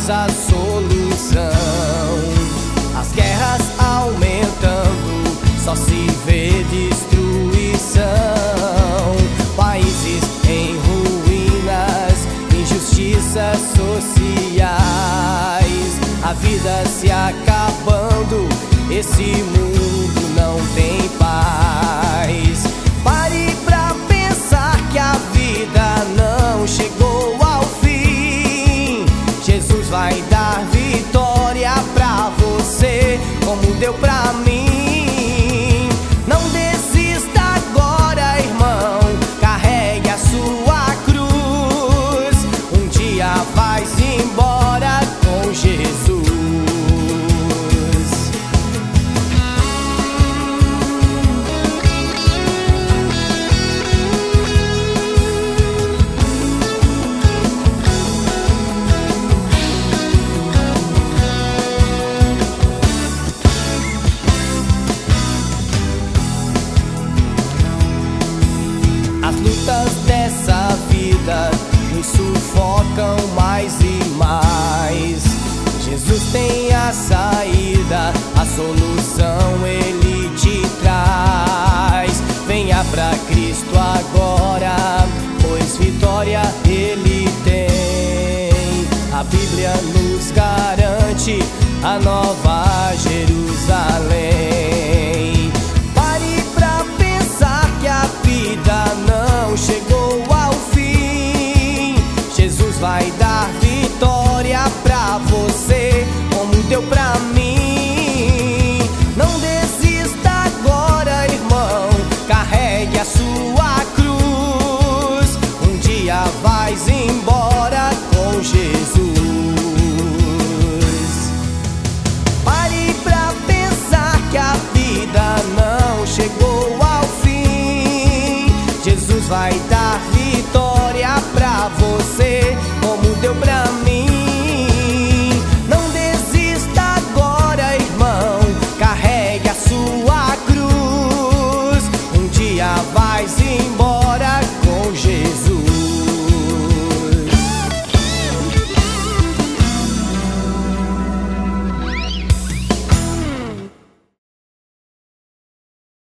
nossa solução. As guerras aumentando, só se vê destruição. Países em ruínas, injustiças sociais, a vida se acabando, esse mundo não tem paz. Pare pra pensar que a vida não chegou ao fim. Jesus vai dar vitória pra você, como deu pra mim. Não desista agora, irmão, carregue a sua cruz. Um dia vais embora com Jesus. As lutas dessa vida nos sufocam mais e mais. Jesus tem a saída, a solução Ele te traz. Venha pra Cristo agora, pois vitória Ele tem. A Bíblia nos garante a nova Jerusalém. Pare pra pensar que a vida não chegou ao fim. Jesus vai dar vitória pra você, como deu pra mim. Não desista agora, irmão, carregue a sua cruz. Um dia vais embora com Jesus. Pare pra pensar que a vida não chegou ao fim. Jesus vai dar vitória pra você, como deu pra mim. Não desista agora, irmão, carregue a sua cruz. Um dia vais embora.